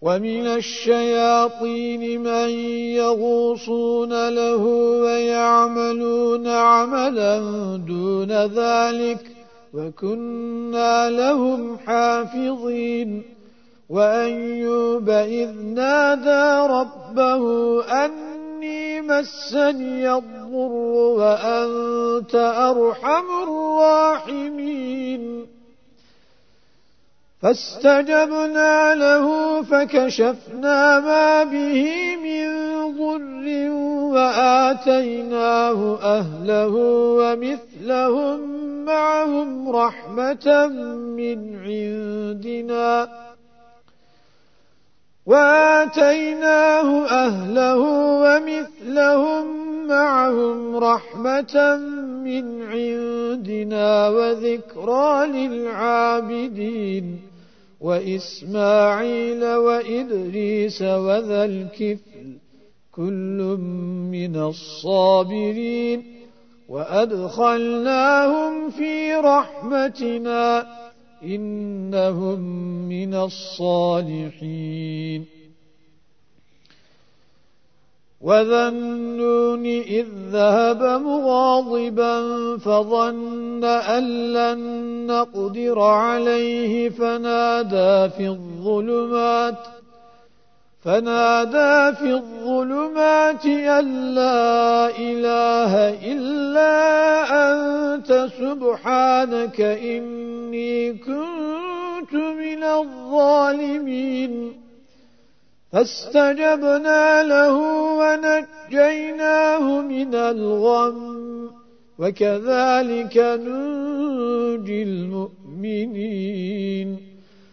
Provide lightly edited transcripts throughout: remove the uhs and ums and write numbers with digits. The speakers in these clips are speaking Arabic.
ومن الشياطين من يغوصون له ويعملون عملا دون ذلك وكنا لهم حافظين وأيوب إذ نادى ربه أني مسني الضر وأنت أرحم الراحمين فاستجبنا له فكشفنا ما به من ضر وآتيناه أهله ومثلهم معهم رحمة من عندنا وذكرى للعابدين وإسماعيل وإدريس وذا الكفل كل من الصابرين وأدخلناهم في رحمتنا إنهم من الصالحين وذا النون إذ ذهب مغاضبا فظن أن لن نقدر عليه فنادى في الظلمات أن لا إله إلا أنت سبحانك إني كنت من الظالمين فاستجبنا له ونجيناه من الغم وكذلك ننجي المؤمنين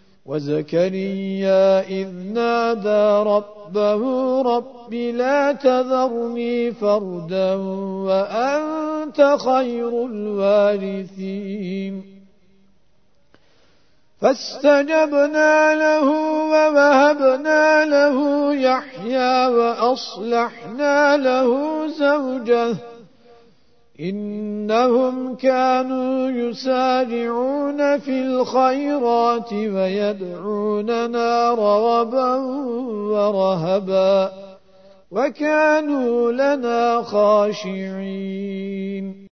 وزكريا إذ نادى ربه رب لا تذرني فردا وأنت خير الوارثين فاستجبنا له ووهبنا له يحيى وأصلحنا له زوجه إنهم كانوا يسارعون في الخيرات ويدعوننا رغبا ورهبا وكانوا لنا خاشعين